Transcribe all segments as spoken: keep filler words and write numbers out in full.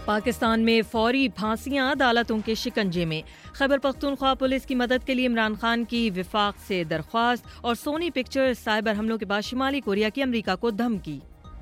پاکستان میں فوری پھانسیاں عدالتوں کے شکنجے میں، خیبر پختونخوا پولیس کی مدد کے لیے عمران خان کی وفاق سے درخواست، اور سونی پکچرز سائبر حملوں کے بعد شمالی کوریا کی امریکہ کو دھمکی۔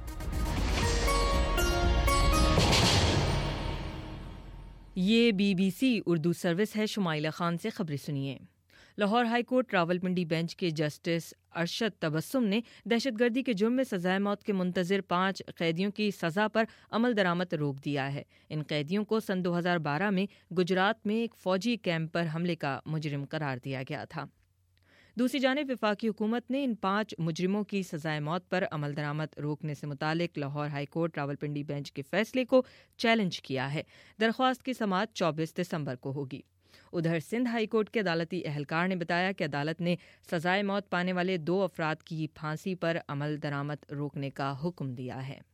یہ B B C Urdu service ہے، شمائلہ خان سے خبریں سنیے۔ Lahore high court Rawalpindi bench کے جسٹس ارشد تبسم نے دہشت گردی کے جرم میں سزائے موت کے منتظر پانچ قیدیوں کی سزا پر عمل درآمد روک دیا ہے۔ ان قیدیوں کو سن دو ہزار بارہ میں گجرات میں ایک فوجی کیمپ پر حملے کا مجرم قرار دیا گیا تھا۔ دوسری جانب وفاقی حکومت نے ان پانچ مجرموں کی سزائے موت پر عمل درآمد روکنے سے متعلق Lahore high court Rawalpindi bench کے فیصلے کو چیلنج کیا ہے۔ درخواست کی سماعت چوبیس دسمبر کو ہوگی۔ ادھر سندھ ہائی کورٹ کے عدالتی اہلکار نے بتایا کہ عدالت نے سزائے موت پانے والے دو افراد کی پھانسی پر عمل درآمد روکنے کا حکم دیا ہے۔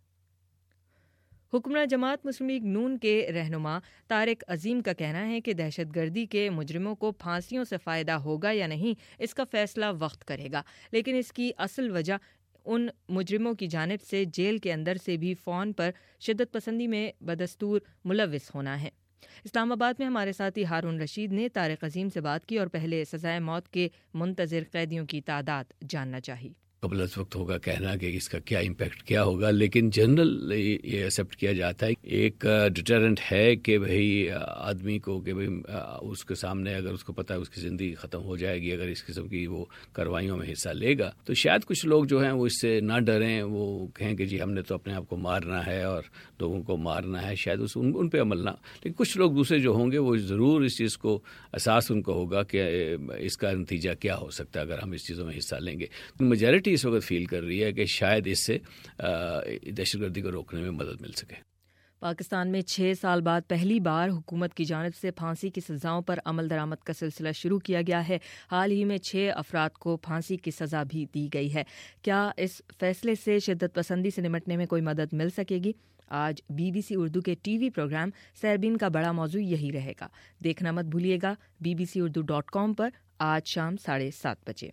حکمراں جماعت مسلم لیگ نون کے رہنما طارق عظیم کا کہنا ہے کہ دہشت گردی کے مجرموں کو پھانسیوں سے فائدہ ہوگا یا نہیں، اس کا فیصلہ وقت کرے گا، لیکن اس کی اصل وجہ ان مجرموں کی جانب سے جیل کے اندر سے بھی فون پر شدت پسندی میں بدستور ملوث ہونا ہے۔ اسلام آباد میں ہمارے ساتھی ہارون رشید نے طارق عظیم سے بات کی اور پہلے سزائے موت کے منتظر قیدیوں کی تعداد جاننا چاہی۔ قبل از وقت ہوگا کہنا کہ اس کا کیا امپیکٹ کیا ہوگا، لیکن جنرل یہ ایکسیپٹ کیا جاتا ہے ایک ڈیٹرنٹ ہے کہ بھئی آدمی کو کہ بھئی اس کے سامنے اگر اس کو پتہ ہے اس کی زندگی ختم ہو جائے گی اگر اس قسم کی وہ کاروائیوں میں حصہ لے گا، تو شاید کچھ لوگ جو ہیں وہ اس سے نہ ڈریں، وہ کہیں کہ جی ہم نے تو اپنے آپ کو مارنا ہے اور لوگوں کو مارنا ہے، شاید اس ان, ان پہ عمل نہ، لیکن کچھ لوگ دوسرے جو ہوں گے وہ ضرور اس چیز کو احساس ان کو ہوگا کہ اس کا نتیجہ کیا ہو سکتا ہے اگر ہم اس چیزوں میں حصہ لیں گے۔ میجارٹی اس وقت فیل کر رہی ہے کہ شاید اس سے دہشت گردی کو روکنے میں مدد مل سکے۔ پاکستان میں چھ سال بعد پہلی بار حکومت کی جانب سے پھانسی کی سزاؤں پر عمل درآمد کا سلسلہ شروع کیا گیا ہے۔ حال ہی میں چھ افراد کو پھانسی کی سزا بھی دی گئی ہے۔ کیا اس فیصلے سے شدت پسندی سے نمٹنے میں کوئی مدد مل سکے گی؟ آج بی بی سی اردو کے ٹی وی پروگرام سیربین کا بڑا موضوع یہی رہے گا۔ دیکھنا مت بھولیے گا B B C Urdu dot com پر آج شام ساڑھے سات بجے۔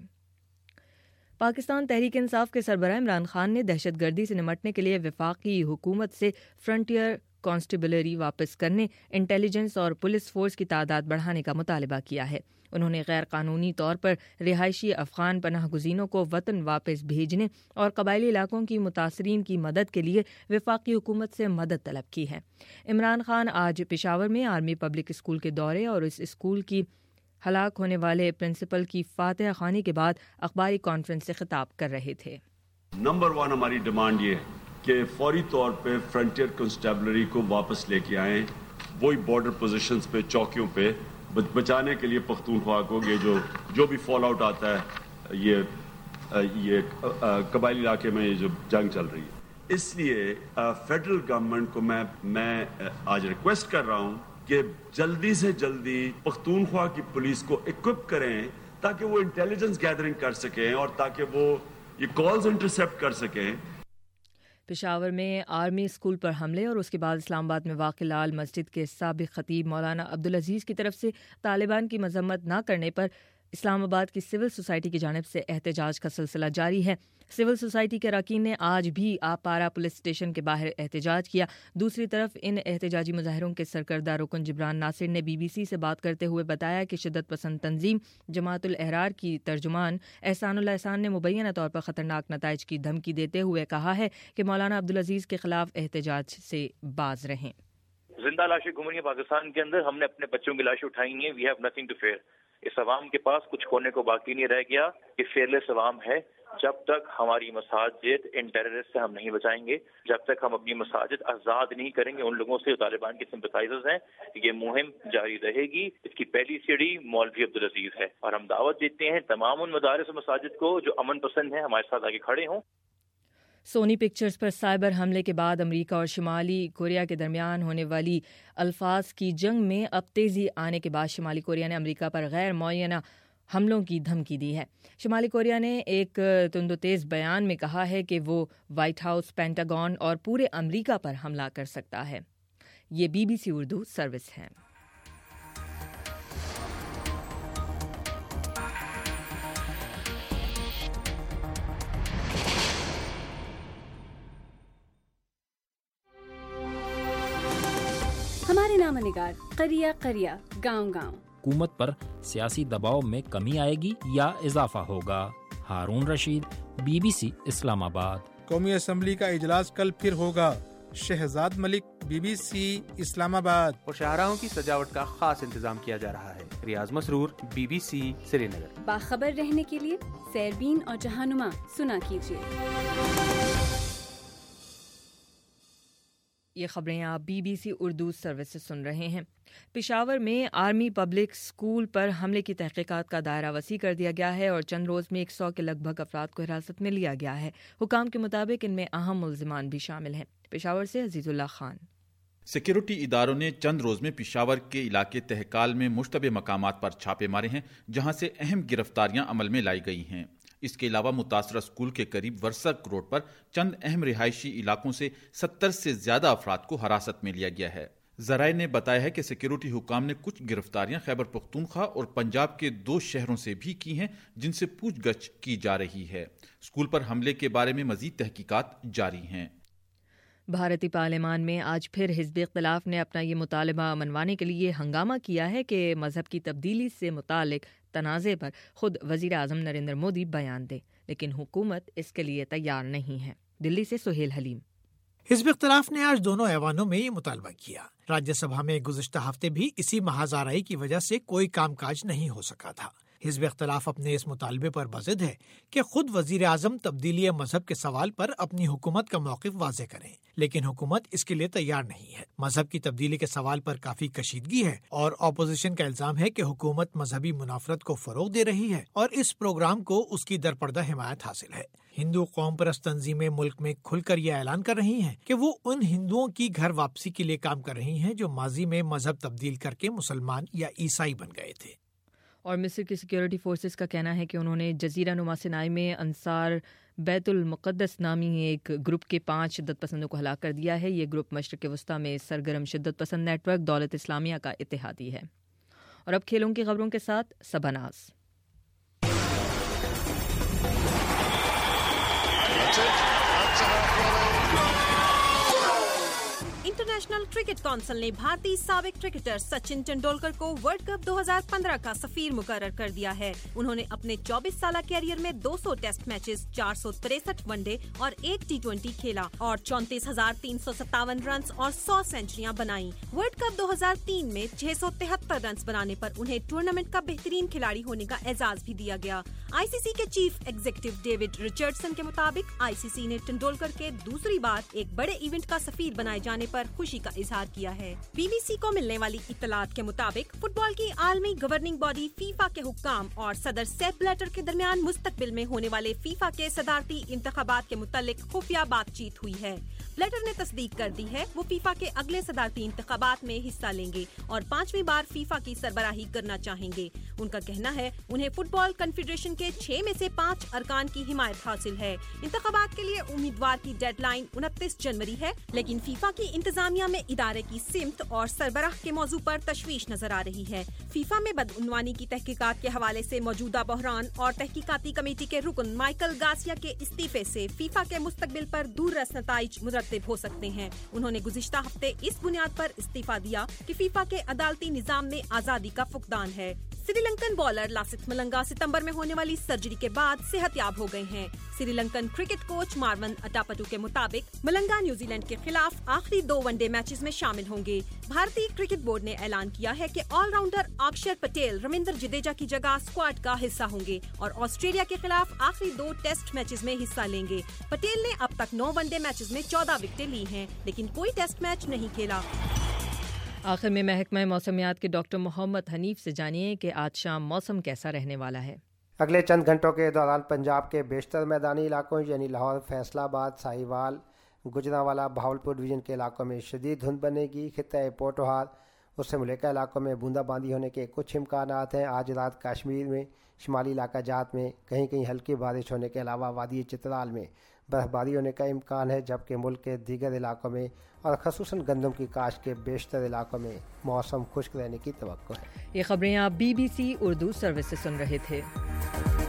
پاکستان تحریک انصاف کے سربراہ عمران خان نے دہشت گردی سے نمٹنے کے لیے وفاقی حکومت سے فرنٹیئر کانسٹیبلری واپس کرنے، انٹیلیجنس اور پولیس فورس کی تعداد بڑھانے کا مطالبہ کیا ہے۔ انہوں نے غیر قانونی طور پر رہائشی افغان پناہ گزینوں کو وطن واپس بھیجنے اور قبائلی علاقوں کی متاثرین کی مدد کے لیے وفاقی حکومت سے مدد طلب کی ہے۔ عمران خان آج پشاور میں آرمی پبلک اسکول کے دورے اور اس اسکول کی ہلاک ہونے والے پرنسپل کی فاتحہ خوانی کے بعد اخباری کانفرنس سے خطاب کر رہے تھے۔ نمبر ون ہماری ڈیمانڈ یہ ہے کہ فوری طور پہ فرنٹیئر کنسٹیبلری کو واپس لے کے آئیں، وہی بارڈر پوزیشنز پہ، چوکیوں پہ بچانے کے لیے پختونخوا کو یہ جو جو بھی فال آؤٹ آتا ہے، یہ یہ قبائلی علاقے میں یہ جو جنگ چل رہی ہے، اس لیے فیڈرل گورنمنٹ کو میں میں آج ریکویسٹ کر رہا ہوں کہ جلدی سے جلدی پختونخوا کی پولیس کو اکوپ کریں تاکہ وہ انٹیلیجنس گیدرنگ کر سکیں اور تاکہ وہ یہ کالز انٹرسیپٹ کر سکیں۔ پشاور میں آرمی اسکول پر حملے اور اس کے بعد اسلام آباد میں واقع لال مسجد کے سابق خطیب مولانا عبدالعزیز کی طرف سے طالبان کی مذمت نہ کرنے پر اسلام آباد کی سول سوسائٹی کی جانب سے احتجاج کا سلسلہ جاری ہے۔ سول سوسائٹی کے اراکین نے آج بھی آپارا پولیس اسٹیشن کے باہر احتجاج کیا۔ دوسری طرف ان احتجاجی مظاہروں کے سرکردہ رکن جبران ناصر نے بی بی سی سے بات کرتے ہوئے بتایا کہ شدت پسند تنظیم جماعت الاحرار کی ترجمان احسان اللہ احسان نے مبینہ طور پر خطرناک نتائج کی دھمکی دیتے ہوئے کہا ہے کہ مولانا عبدالعزیز کے خلاف احتجاج سے باز رہیں۔ زندہ لاشیں گھوم رہی ہیں پاکستان کے اندر، ہم نے اپنے بچوں کی لاشیں اٹھائی ہیں، we have nothing to fear. اس عوام کے پاس کچھ کھونے کو باقی نہیں رہ گیا، یہ فیئرلیس عوام ہے۔ جب تک ہماری مساجد ان ٹیررسٹ سے ہم نہیں بچائیں گے، جب تک ہم اپنی مساجد آزاد نہیں کریں گے ان لوگوں سے جو طالبان کے سمپتھائزرز ہیں، یہ مہم جاری رہے گی۔ اس کی پہلی سیڑھی مولوی عبدالعزیز ہے اور ہم دعوت دیتے ہیں تمام ان مدارس و مساجد کو جو امن پسند ہیں ہمارے ساتھ آگے کھڑے ہوں۔ سونی پکچرز پر سائبر حملے کے بعد امریکہ اور شمالی کوریا کے درمیان ہونے والی الفاظ کی جنگ میں اب تیزی آنے کے بعد شمالی کوریا نے امریکہ پر غیر معینہ حملوں کی دھمکی دی ہے۔ شمالی کوریا نے ایک تند و تیز بیان میں کہا ہے کہ وہ وائٹ ہاؤس، پینٹاگون اور پورے امریکہ پر حملہ کر سکتا ہے۔ یہ B B C Urdu service ہے۔ روزنامہ نگار قریہ قریہ گاؤں گاؤں. حکومت پر سیاسی دباؤ میں کمی آئے گی یا اضافہ ہوگا؟ Haroon Rashid, B B C Islamabad. قومی اسمبلی کا اجلاس کل پھر ہوگا. Shahzad Malik, B B C Islamabad. اور شاہراہوں کی سجاوٹ کا خاص انتظام کیا جا رہا ہے. Riaz Masroor, B B C Srinagar. باخبر رہنے کے لیے سیربین اور جہانما سنا کیجیے. یہ خبریں آپ B B C Urdu service سے سن رہے ہیں. پشاور میں آرمی پبلک اسکول پر حملے کی تحقیقات کا دائرہ وسیع کر دیا گیا ہے اور چند روز میں ایک سو کے لگ بھگ افراد کو حراست میں لیا گیا ہے. حکام کے مطابق ان میں اہم ملزمان بھی شامل ہیں. پشاور سے عزیز اللہ خان. سیکیورٹی اداروں نے چند روز میں پشاور کے علاقے تہکال میں مشتبہ مقامات پر چھاپے مارے ہیں، جہاں سے اہم گرفتاریاں عمل میں لائی گئی ہیں. اس کے علاوہ متاثرہ اسکول کے قریب ورسک روڈ پر چند اہم رہائشی علاقوں سے ستر سے زیادہ افراد کو حراست میں لیا گیا ہے. ذرائع نے بتایا ہے کہ سیکیورٹی حکام نے کچھ گرفتاریاں خیبر پختونخوا اور پنجاب کے دو شہروں سے بھی کی ہیں، جن سے پوچھ گچھ کی جا رہی ہے. اسکول پر حملے کے بارے میں مزید تحقیقات جاری ہیں. بھارتی پارلیمان میں آج پھر حزب اختلاف نے اپنا یہ مطالبہ منوانے کے لیے ہنگامہ کیا ہے کہ مذہب کی تبدیلی سے متعلق تنازع پر خود وزیر اعظم نریندر مودی بیان دے، لیکن حکومت اس کے لیے تیار نہیں ہے. دلی سے سہیل حلیم. حزب اختلاف نے آج دونوں ایوانوں میں یہ مطالبہ کیا. راجیہ سبھا میں گزشتہ ہفتے بھی اسی محاذ کی وجہ سے کوئی کام کاج نہیں ہو سکا تھا. حزب اختلاف اپنے اس مطالبے پر بضد ہے کہ خود وزیر اعظم تبدیلی مذہب کے سوال پر اپنی حکومت کا موقف واضح کریں، لیکن حکومت اس کے لیے تیار نہیں ہے. مذہب کی تبدیلی کے سوال پر کافی کشیدگی ہے اور اپوزیشن کا الزام ہے کہ حکومت مذہبی منافرت کو فروغ دے رہی ہے اور اس پروگرام کو اس کی درپردہ حمایت حاصل ہے. ہندو قوم پرست تنظیمیں ملک میں کھل کر یہ اعلان کر رہی ہیں کہ وہ ان ہندوؤں کی گھر واپسی کے لیے کام کر رہی ہیں جو ماضی میں مذہب تبدیل کر کے مسلمان یا عیسائی بن گئے تھے. اور مصر کی سیکیورٹی فورسز کا کہنا ہے کہ انہوں نے جزیرہ نما سینائی میں انصار بیت المقدس نامی ایک گروپ کے پانچ شدت پسندوں کو ہلاک کر دیا ہے. یہ گروپ مشرق وسطیٰ میں سرگرم شدت پسند نیٹ ورک دولت اسلامیہ کا اتحادی ہے. اور اب کھیلوں کی خبروں کے ساتھ سباناز. انٹرنیشنل کرکٹ کونسل نے بھارتی سابق کرکٹر سچن ٹنڈولکر کو ورلڈ کپ دو ہزار پندرہ کا سفیر مقرر کر دیا ہے. انہوں نے اپنے چوبیس سالہ کیریئر میں دو سو ٹیسٹ میچز، چار سو تریسٹھ ون ڈے اور ایک ٹی ٹوینٹی کھیلا اور چونتیس ہزار تین سو ستاون رنز اور سو سینچریاں بنائیں. ورلڈ کپ دو ہزار تین میں چھ سو تہتر رنز بنانے پر انہیں ٹورنامنٹ کا بہترین کھلاڑی ہونے کا اعزاز بھی دیا گیا. آئی سی سی کے چیف ایگزیکٹو ڈیوڈ ریچرڈسن کے مطابق آئی سی سی نے ٹنڈولکر کے دوسری بار ایک بڑے ایونٹ کا سفیر بنائے جانے پر خوشی کا اظہار کیا ہے. بی بی سی کو ملنے والی اطلاعات کے مطابق فٹ بال کی عالمی گورننگ باڈی فیفا کے حکام اور صدر سیپ بلیٹر کے درمیان مستقبل میں ہونے والے فیفا کے صدارتی انتخابات کے متعلق خفیہ بات چیت ہوئی ہے. بلیٹر نے تصدیق کر دی ہے وہ فیفا کے اگلے صدارتی انتخابات میں حصہ لیں گے اور پانچویں بار فیفا کی سربراہی کرنا چاہیں گے. ان کا کہنا ہے انہیں فٹ بال کنفیڈریشن کے چھ میں سے پانچ ارکان کی حمایت حاصل ہے. انتخابات کے لیے امیدوار کی ڈیڈ لائن انتیس جنوری ہے، لیکن فیفا کی انتظامیہ میں ادارے کی سمت اور سربراہ کے موضوع پر تشویش نظر آ رہی ہے. فیفا میں بدعنوانی کی تحقیقات کے حوالے سے موجودہ بحران اور تحقیقاتی کمیٹی کے رکن مائیکل گاسیا کے استعفے سے فیفا کے مستقبل پر دور رس نتائج مرتب ہو سکتے ہیں. انہوں نے گزشتہ ہفتے اس بنیاد پر استعفا دیا کہ فیفا کے عدالتی نظام میں آزادی کا فقدان ہے. سری لنکن بالر لاست ملنگا ستمبر میں ہونے والی سرجری کے بعد صحت یاب ہو گئے ہیں. سری لنکن کرکٹ کوچ مارون اٹاپٹو کے مطابق ملنگا نیوزی لینڈ کے خلاف آخری دو ون ڈے میچز میں شامل ہوں گے. بھارتی کرکٹ بورڈ نے اعلان کیا ہے کہ آل راؤنڈر اکشر پٹیل رمیندر جڈیجا کی جگہ اسکواڈ کا حصہ ہوں گے اور آسٹریلیا کے خلاف آخری دو ٹیسٹ میچز میں حصہ لیں گے. پٹیل نے اب تک نو ون ڈے میچز میں چودہ وکٹیں لی ہیں لیکن کوئی ٹیسٹ میچ نہیں کھیلا. آخر میں محکمہ موسمیات کے ڈاکٹر محمد حنیف سے جانیے کہ آج شام موسم کیسا رہنے والا ہے. اگلے چند گھنٹوں کے دوران پنجاب کے بیشتر میدانی علاقوں یعنی لاہور، فیصلہ آباد، ساہیوال، گجرانوالہ، بہاولپور ڈویژن کے علاقوں میں شدید دھند بنے گی. خطۂ پوٹوہار اس سے ملکہ علاقوں میں بوندا باندی ہونے کے کچھ امکانات ہیں. آج رات کشمیر میں، شمالی علاقہ جات میں کہیں کہیں ہلکی بارش ہونے کے علاوہ وادی چترال میں برف باری ہونے کا امکان ہے، جبکہ ملک کے دیگر علاقوں میں اور خصوصاً گندم کی کاشت کے بیشتر علاقوں میں موسم خشک رہنے کی توقع ہے. یہ خبریں آپ B B C Urdu service سے سن رہے تھے.